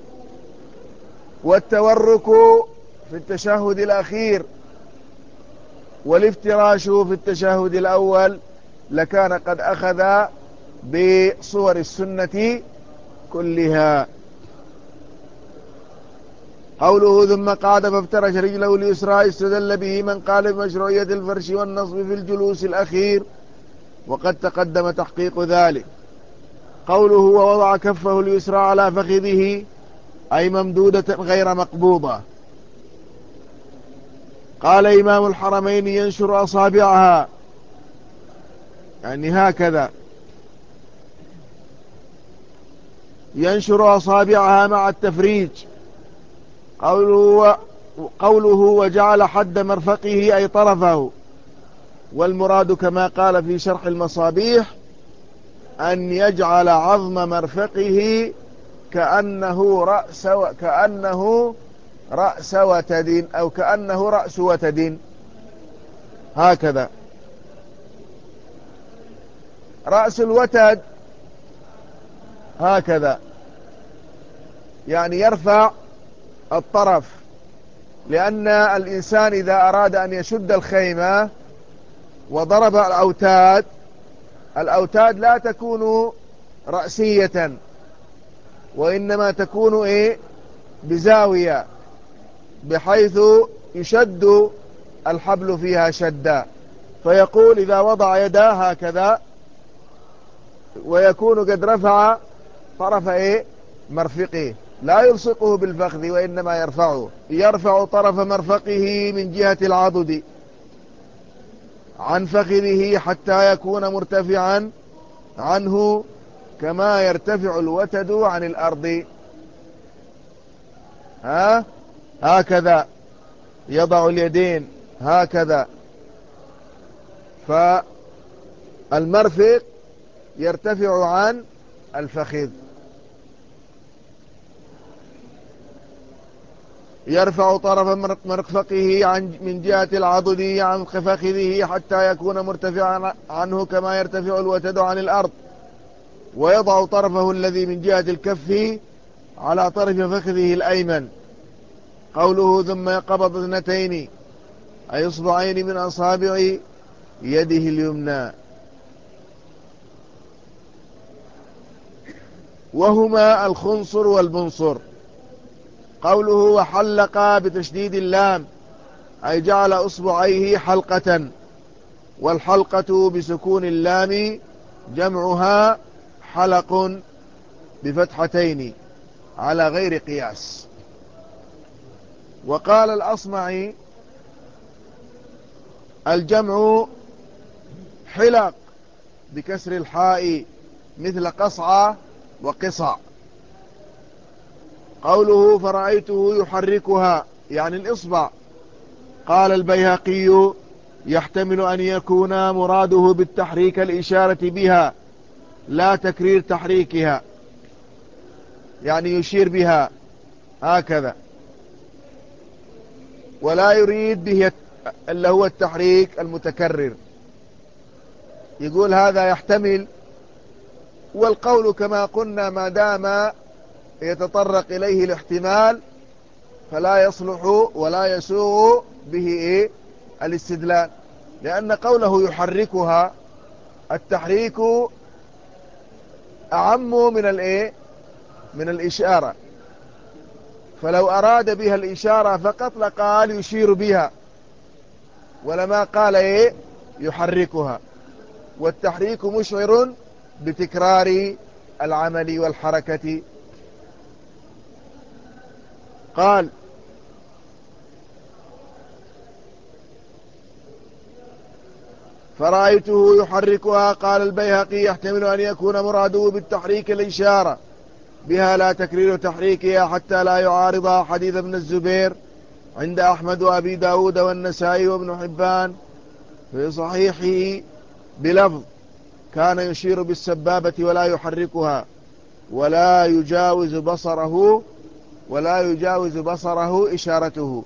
والتورك في التشهد الأخير والافتراش في التشهد الأول، لكان قد أخذ بصور السنة كلها. قوله ثم قعد فافترش رجله اليسرى استدل به من قال بمشروعية الفرش والنصب في الجلوس الأخير، وقد تقدم تحقيق ذلك. قوله ووضع كفه اليسرى على فخذه أي ممدودة غير مقبوضة. قال إمام الحرمين ينشر أصابعها يعني هكذا ينشر أصابعها مع التفريج. قوله, قوله وجعل حد مرفقه أي طرفه، والمراد كما قال في شرح المصابيح أن يجعل عظم مرفقه كأنه رأس كأنه رأس وتد أو كأنه رأس وتد، هكذا. رأس الوتد هكذا، يعني يرفع الطرف، لأن الإنسان إذا أراد أن يشد الخيمة وضرب الأوتاد، الأوتاد لا تكون رأسية، وإنما تكون إيه بزاوية، بحيث يشد الحبل فيها شدا. فيقول إذا وضع يده هكذا ويكون قد رفع طرف إيه مرفقه، لا يلصقه بالفخذ وإنما يرفعه، يرفع طرف مرفقه من جهة العضد عن فخذه حتى يكون مرتفعا عنه كما يرتفع الوتد عن الأرض. ها هكذا يضع اليدين هكذا، فالمرفق يرتفع عن الفخذ. يرفع طرف مرفقه عن من جهة العضد عن فخذه حتى يكون مرتفعا عنه كما يرتفع الوتد عن الأرض، ويضع طرفه الذي من جهة الكف على طرف فخذه الأيمن. قوله ثم يقبض اثنتين أي اصبعين من أصابع يده اليمنى، وهما الخنصر والبنصر. قوله وحلق بتشديد اللام أي جعل أصبعيه حلقة، والحلقة بسكون اللام جمعها حلق بفتحتين على غير قياس. وقال الأصمعي الجمع حلق بكسر الحاء مثل قصعة وقصع. قوله فرأيته يحركها يعني الإصبع. قال البيهقي يحتمل أن يكون مراده بالتحريك الإشارة بها لا تكرير تحريكها، يعني يشير بها هكذا، ولا يريد به اللي هو التحريك المتكرر. يقول هذا يحتمل، والقول كما قلنا ما دام يتطرق إليه الاحتمال فلا يصلح ولا يسوغ به إيه الاستدلال، لأن قوله يحركها التحريك أعم من الإيه من الإشارة، فلو أراد بها الإشارة فقط لقال يشير بها ولما قال إيه يحركها، والتحريك مشعر بتكرار العمل والحركة. قال فرأيته يحركها. قال البيهقي يحتمل أن يكون مراده بالتحريك الإشارة بها لا تكرير تحريكها حتى لا يعارض حديث ابن الزبير عند أحمد وأبي داود والنسائي وابن حبان في صحيحه بلفظ كان يشير بالسبابة ولا يحركها ولا يجاوز بصره ولا يجاوز بصره إشارته.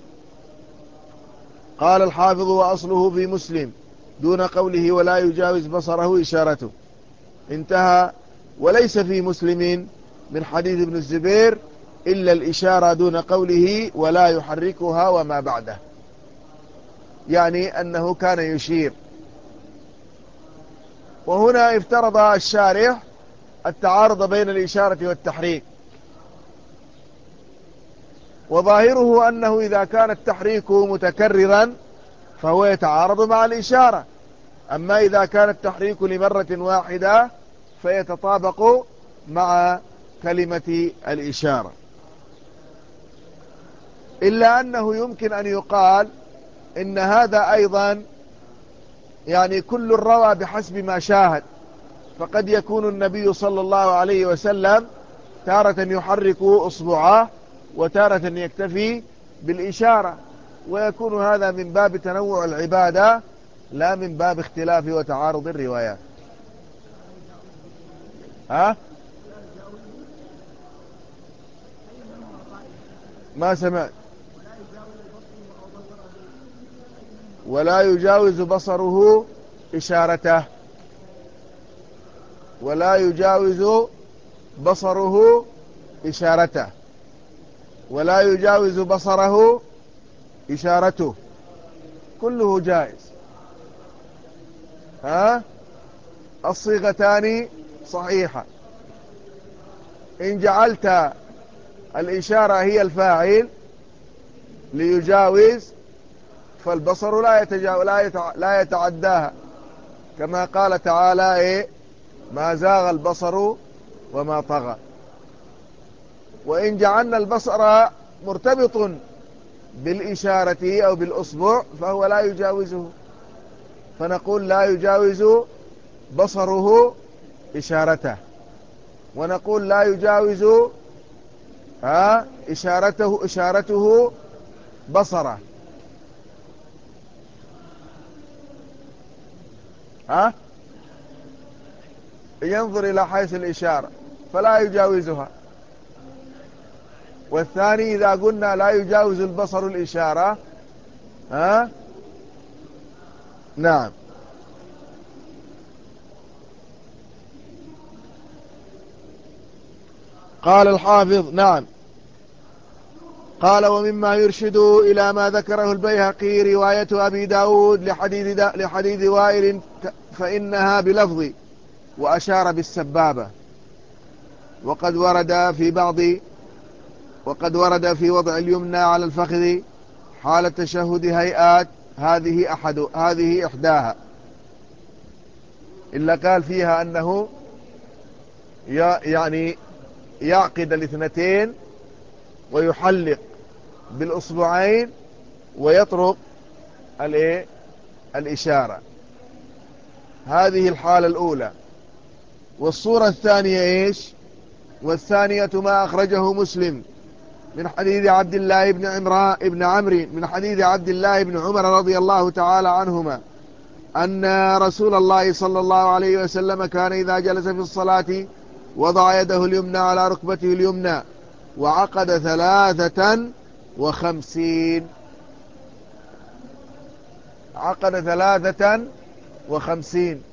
قال الحافظ وأصله في مسلم دون قوله ولا يجاوز بصره إشارته، انتهى. وليس في مسلم من حديث ابن الزبير إلا الإشارة دون قوله ولا يحركها وما بعده، يعني أنه كان يشير. وهنا افترض الشارح التعارض بين الإشارة والتحريك، وظاهره أنه إذا كان التحريك متكررا فهو يتعارض مع الإشارة، أما إذا كان التحريك لمرة واحدة فيتطابق مع كلمة الإشارة. إلا أنه يمكن أن يقال إن هذا أيضا يعني كل روى بحسب ما شاهد، فقد يكون النبي صلى الله عليه وسلم تارة يحرك أصبعه وتارة يكتفي بالإشارة، ويكون هذا من باب تنوع العبادة لا من باب اختلاف وتعارض الروايات. ها؟ ما سمعت. ولا يجاوز بصره إشارته، ولا يجاوز بصره إشارته، ولا يجاوز بصره إشارته، كله جائز. ها؟ الصيغتان صحيحة. إن جعلت الإشارة هي الفاعل ليجاوز، فالبصر لا يتجاوز لا يتعداها، كما قال تعالى إيه؟ ما زاغ البصر وما طغى. وإن جعلنا البصر مرتبط بالإشارة أو بالأصبع فهو لا يجاوزه، فنقول لا يجاوز بصره إشارته، ونقول لا يجاوز ها إشارته إشارته بصره. ها؟ ينظر إلى حيث الإشارة فلا يجاوزها. والثاني إذا قلنا لا يجاوز البصر الإشارة، ها؟ نعم. قال الحافظ نعم. قال ومما يرشد إلى ما ذكره البيهقي رواية أبي داود لحديث, دا لحديث وائل فإنها بلفظ وأشار بالسبابة. وقد ورد في بعض وقد ورد في وضع اليمنى على الفخذ حال تشهد هيئات، هذه أحد هذه إحداها، إلا قال فيها أنه يعني يعقد الاثنتين ويحلق بالأصبعين ويطرق الايه الإشارة. هذه الحالة الأولى. والصورة الثانية إيش؟ والثانية ما أخرجه مسلم من حديث عبد الله بن عمرو بن عمرو من حديث عبد الله بن عمر رضي الله تعالى عنهما أن رسول الله صلى الله عليه وسلم كان إذا جلس في الصلاة وضع يده اليمنى على ركبته اليمنى وعقد ثلاثة وخمسين عقد ثلاثة وخمسين.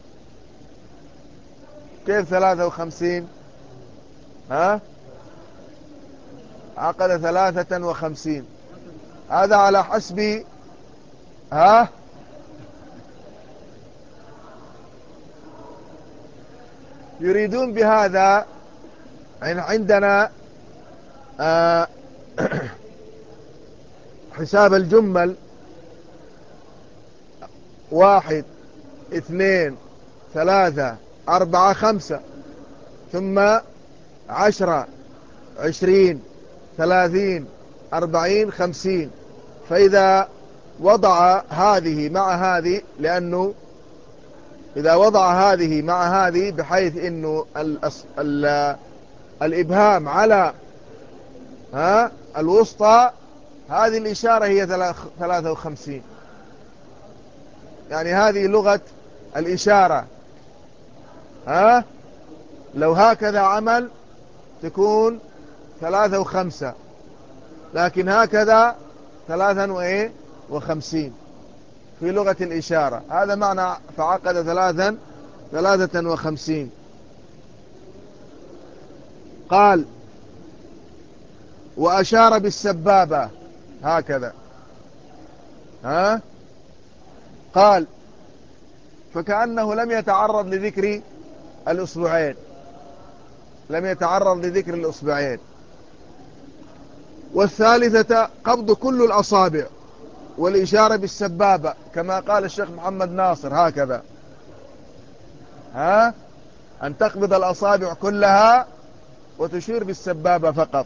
كيف ثلاثة وخمسين؟ ها؟ عقد ثلاثة وخمسين، هذا على حسب ها يريدون بهذا عندنا آه حساب الجمل واحد اثنين ثلاثة أربعة خمسة، ثم عشرة عشرين ثلاثين أربعين خمسين. فإذا وضع هذه مع هذه، لأنه إذا وضع هذه مع هذه بحيث أنه الإبهام على ها الوسطى، هذه الإشارة هي ثلاثة وخمسين. يعني هذه لغة الإشارة. ها؟ لو هكذا عمل تكون ثلاثة وخمسة، لكن هكذا ثلاثا وإيه وخمسين في لغة الإشارة. هذا معنى فعقد ثلاثا ثلاثة وخمسين. قال وأشار بالسبابة هكذا. ها؟ قال فكأنه لم يتعرض لذكر الأصبعين لم يتعرض لذكر الأصبعين. والثالثة قبض كل الأصابع والإشارة بالسبابة، كما قال الشيخ محمد ناصر هكذا، ها أن تقبض الأصابع كلها وتشير بالسبابة فقط.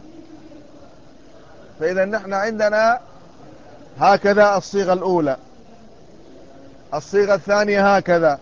فإذا نحن عندنا هكذا الصيغة الأولى. الصيغة الثانية هكذا،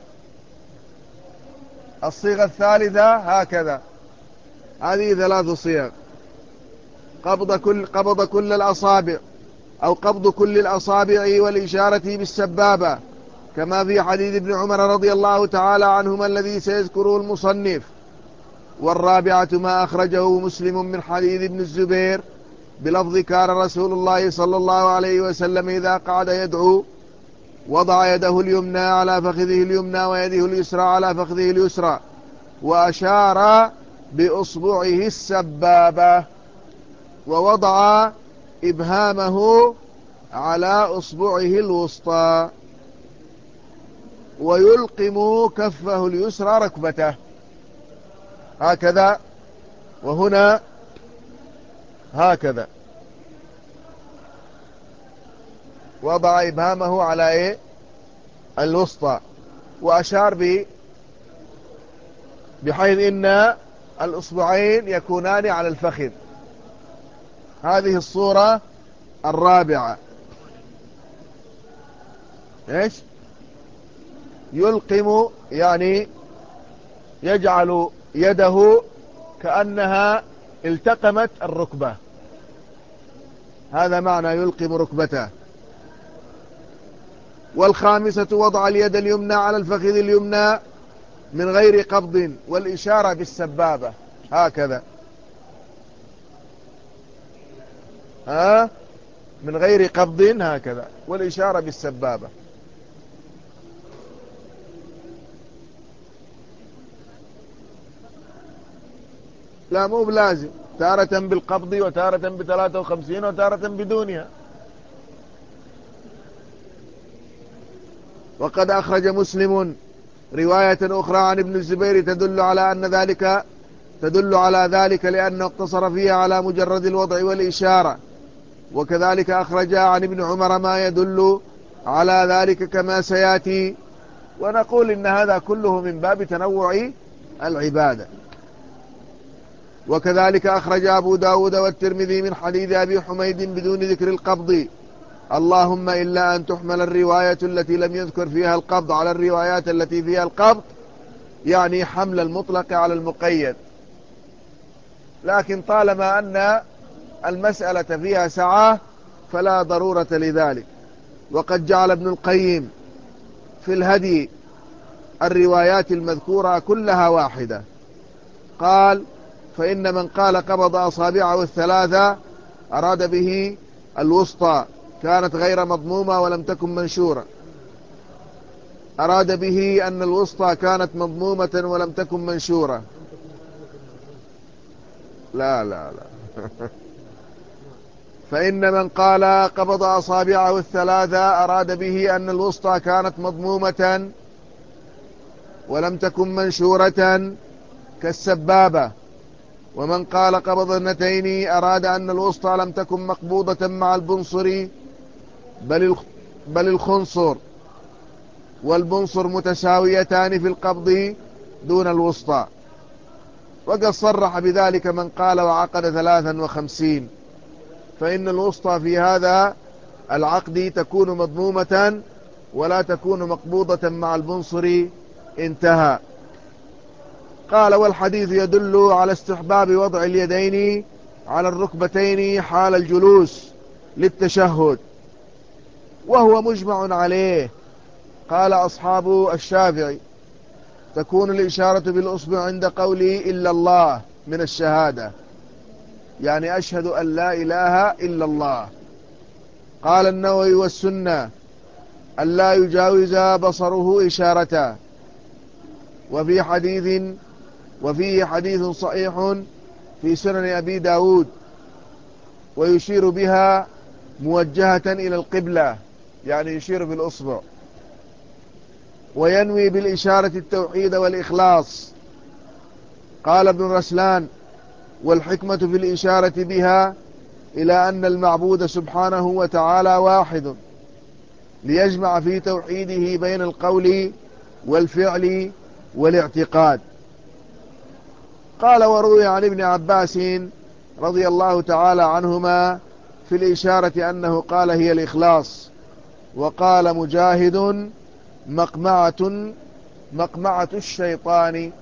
الصيغة الثالثة هكذا. هذه ثلاث صيغ: قبض كل, قبض كل الأصابع، أو قبض كل الأصابع والإشارة بالسبابة، كما في حديث ابن عمر رضي الله تعالى عنهما الذي سيذكره المصنف. والرابعة ما أخرجه مسلم من حديث ابن الزبير بلفظ: كان رسول الله صلى الله عليه وسلم إذا قعد يدعو وضع يده اليمنى على فخذه اليمنى ويده اليسرى على فخذه اليسرى، وأشار بأصبعه السبابة، ووضع إبهامه على أصبعه الوسطى، ويلقم كفه اليسرى ركبته هكذا، وهنا هكذا، وضع إبهامه على إيه؟ الوسطى، وأشار ب بحيث إن الأصبعين يكونان على الفخذ. هذه الصورة الرابعة. إيش؟ يلقم يعني يجعل يده كأنها التقمت الركبة، هذا معنى يلقم ركبته. والخامسة وضع اليد اليمنى على الفخذ اليمنى من غير قبض، والإشارة بالسبابة هكذا، ها، من غير قبض هكذا، والإشارة بالسبابة. لا، مو بلازم، تارة بالقبض وتارة بثلاثة وخمسين وتارة بدونها. وقد أخرج مسلم رواية أخرى عن ابن الزبير تدل على أن ذلك تدل على ذلك لأنه اقتصر فيها على مجرد الوضع والإشارة. وكذلك أخرج عن ابن عمر ما يدل على ذلك كما سيأتي. ونقول إن هذا كله من باب تنوع العبادة. وكذلك أخرج أبو داود والترمذي من حديث أبي حميد بدون ذكر القبض، اللهم إلا أن تحمل الرواية التي لم يذكر فيها القبض على الروايات التي فيها القبض، يعني حمل المطلق على المقيد. لكن طالما أن المسألة فيها سعة فلا ضرورة لذلك. وقد جعل ابن القيم في الهدي الروايات المذكورة كلها واحدة. قال: فإن من قال قبض أصابعه الثلاثة أراد به الوسطى، كانت غير مضمومة ولم تكن منشورة. أراد به أن الوسطى كانت مضمومة ولم تكن منشورة. لا لا لا فإن من قال قبض أصابعه الثلاثة أراد به أن الوسطى كانت مضمومة ولم تكن منشورة كالسبابة. ومن قال قبض اثنتين أراد أن الوسطى لم تكن مقبوضة مع البنصر بل بل الخنصر والبنصر متساويتان في القبض دون الوسطى. وقد صرح بذلك من قال وعقد ثلاثا وخمسين، فإن الوسطى في هذا العقد تكون مضمومة ولا تكون مقبوضة مع البنصر. انتهى. قال: والحديث يدل على استحباب وضع اليدين على الركبتين حال الجلوس للتشهد، وهو مجمع عليه. قال أصحاب الشافعي: تكون الإشارة بالأصبع عند قولي إلا الله من الشهادة، يعني أشهد أن لا إله إلا الله. قال النووي: والسنة أن لا يجاوز بصره إشارته. وفي حديث وفيه حديث صحيح في سنن أبي داود ويشير بها موجهة إلى القبلة، يعني يشير بالأصبع، وينوي بالإشارة التوحيد والإخلاص. قال ابن رسلان: والحكمة في الإشارة بها إلى أن المعبود سبحانه وتعالى واحد، ليجمع في توحيده بين القول والفعل والاعتقاد. قال: وروي عن ابن عباس رضي الله تعالى عنهما في الإشارة أنه قال: هي الإخلاص. وقال مجاهد: مقمعة مقمعة الشيطان.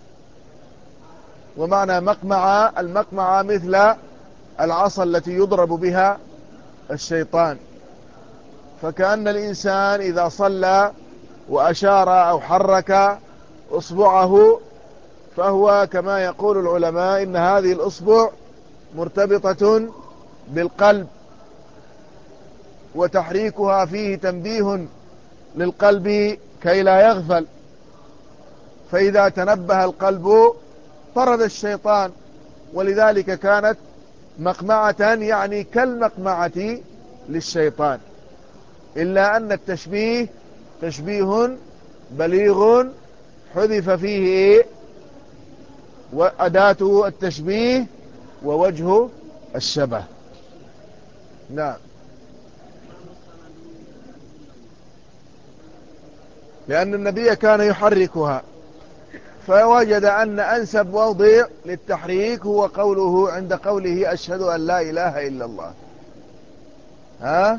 ومعنى مقمعة، المقمعة مثل العصا التي يضرب بها الشيطان. فكأن الإنسان إذا صلى وأشار أو حرك أصبعه فهو كما يقول العلماء إن هذه الأصبع مرتبطة بالقلب، وتحريكها فيه تنبيه للقلب كي لا يغفل، فإذا تنبه القلب طرد الشيطان. ولذلك كانت مقمعة يعني كالمقمعة للشيطان، إلا أن التشبيه تشبيه بليغ حذف فيه وأداة التشبيه ووجه الشبه. نعم، لأن النبي كان يحركها، فوجد أن أنسب موضع للتحريك هو قوله عند قوله أشهد أن لا إله إلا الله. ها؟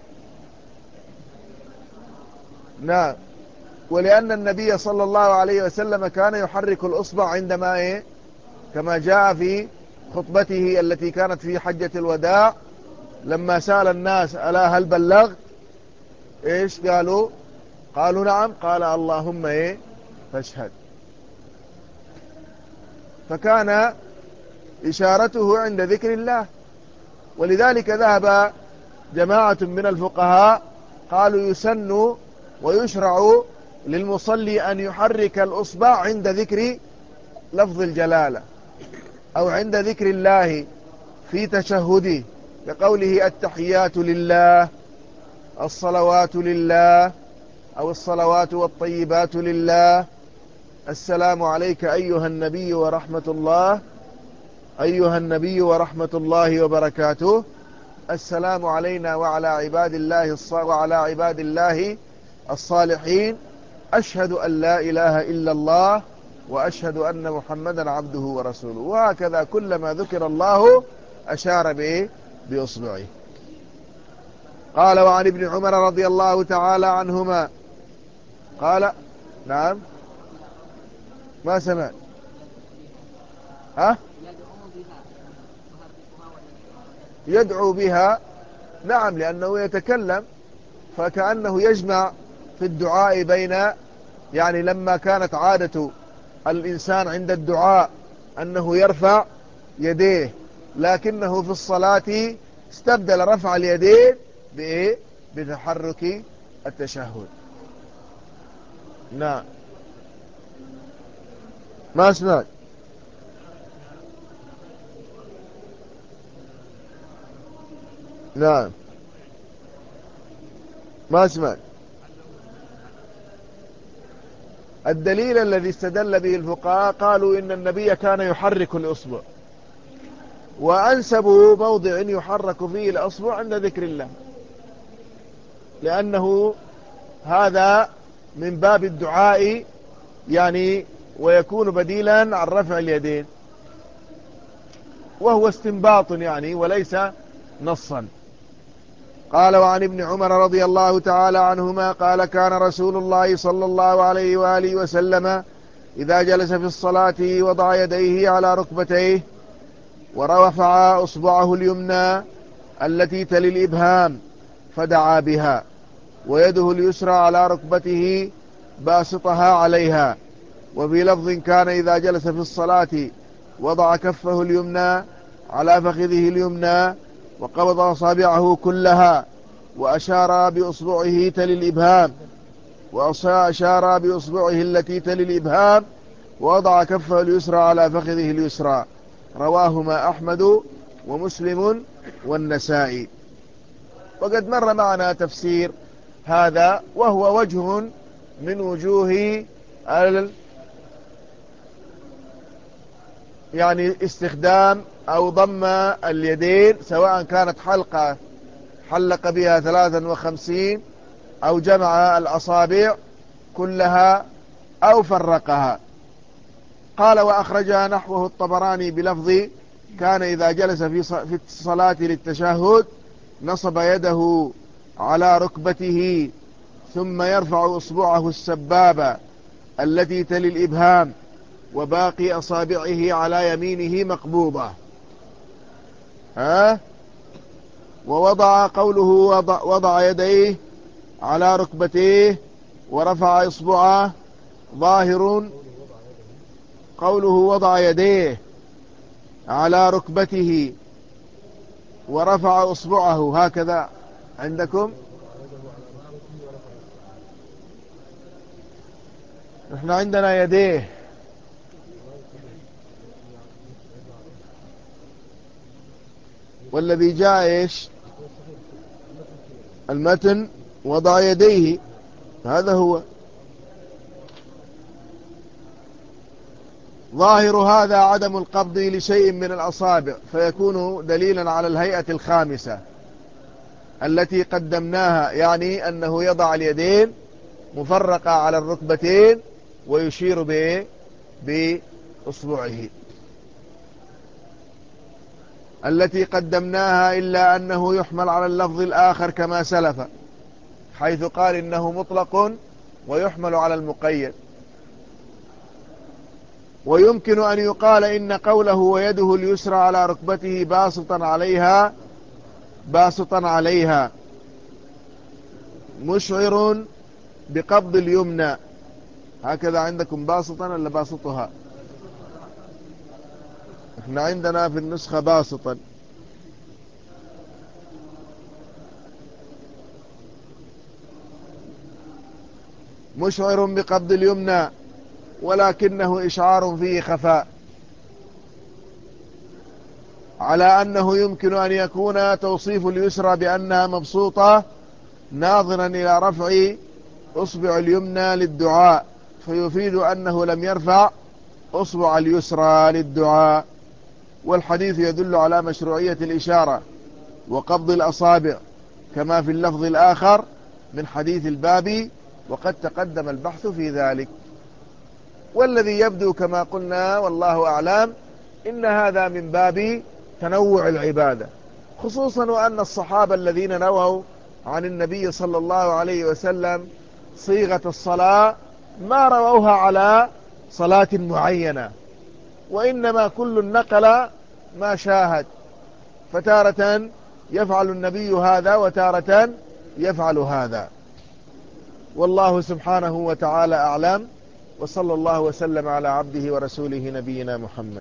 نعم. ولأن النبي صلى الله عليه وسلم كان يحرك الأصبع عندما إيه؟ كما جاء في خطبته التي كانت في حجة الوداع لما سأل الناس ألا هل بلغت؟ إيش قالوا؟ قالوا نعم. قال اللهم إيه فاشهد. فكان إشارته عند ذكر الله. ولذلك ذهب جماعة من الفقهاء قالوا يسن ويشرع للمصلي أن يحرك الأصبع عند ذكر لفظ الجلالة أو عند ذكر الله في تشهده، كقوله التحيات لله، الصلوات لله، أو الصلوات والطيبات لله، السلام عليك أيها النبي ورحمة الله أيها النبي ورحمة الله وبركاته، السلام علينا وعلى عباد الله وعلى عباد الله الصالحين، أشهد أن لا إله إلا الله وأشهد أن محمدا عبده ورسوله. وهكذا كلما ذكر الله أشار به بإصبعه. قال وعن ابن عمر رضي الله تعالى عنهما قال نعم ما سمعت. ها؟ يدعو بها. نعم، لأنه يتكلم، فكأنه يجمع في الدعاء بين، يعني لما كانت عادة الإنسان عند الدعاء أنه يرفع يديه، لكنه في الصلاة استبدل رفع اليدين بإيه؟ بتحرك التشهد. نعم ما سمعت. نعم ما سمعت. الدليل الذي استدل به الفقهاء قالوا إن النبي كان يحرك الإصبع، وأنسب موضع يحرك فيه الأصبع عند ذكر الله، لأنه هذا من باب الدعاء يعني، ويكون بديلا عن رفع اليدين، وهو استنباط يعني وليس نصا. قال وعن ابن عمر رضي الله تعالى عنهما قال كان رسول الله صلى الله عليه وآله وسلم إذا جلس في الصلاة وضع يديه على ركبتيه ورفع أصبعه اليمنى التي تلي الإبهام فدعا بها، ويده اليسرى على ركبته باسطها عليها. وفي لفظ كان إذا جلس في الصلاة وضع كفه اليمنى على فخذه اليمنى وقبض أصابعه كلها وأشار بأصبعه تلي الإبهام وأشار بأصبعه التي تلي الإبهام ووضع كفه اليسرى على فخذه اليسرى. رواهما أحمد ومسلم والنسائي. وقد مر معنا تفسير هذا، وهو وجه من وجوه يعني استخدام أو ضم اليدين، سواء كانت حلقة حلق بها ثلاثا وخمسين أو جمع الأصابع كلها أو فرقها. قال وأخرجها نحوه الطبراني بلفظ كان إذا جلس في الصلاة للتشهد نصب يده على ركبته ثم يرفع إصبعه السبابة التي تلي الإبهام وباقي أصابعه على يمينه مقبوضة. ها ووضع قوله وضع, وضع يديه على ركبتيه ورفع إصبعه ظاهر. قوله وضع يديه على ركبته ورفع إصبعه هكذا عندكم، نحن عندنا يديه. والذي جاء ايش؟ المتن وضع يديه، هذا هو ظاهر هذا عدم القبض لشيء من الأصابع، فيكون دليلا على الهيئة الخامسة التي قدمناها، يعني أنه يضع اليدين مفرقة على الركبتين ويشير بإصبعه التي قدمناها، إلا أنه يحمل على اللفظ الآخر كما سلف، حيث قال إنه مطلق ويحمل على المقيد. ويمكن أن يقال إن قوله ويده اليسرى على ركبته باسطا عليها باسطا عليها مشعر بقبض اليمنى. هكذا عندكم باسطا ولا باسطها؟ احنا عندنا في النسخة باسطا. مشعر بقبض اليمنى، ولكنه إشعار فيه خفاء، على أنه يمكن أن يكون توصيف اليسرى بأنها مبسوطة ناظرا إلى رفع أصبع اليمنى للدعاء، فيفيد أنه لم يرفع أصبع اليسرى للدعاء. والحديث يدل على مشروعية الإشارة وقبض الأصابع كما في اللفظ الآخر من حديث الباب، وقد تقدم البحث في ذلك. والذي يبدو كما قلنا والله أعلم إن هذا من باب تنوع العبادة، خصوصا وأن الصحابة الذين رووا عن النبي صلى الله عليه وسلم صيغة الصلاة ما رووها على صلاة معينة، وإنما كل نقل ما شاهد، فتارة يفعل النبي هذا وتارة يفعل هذا. والله سبحانه وتعالى أعلم، وصلى الله وسلم على عبده ورسوله نبينا محمد.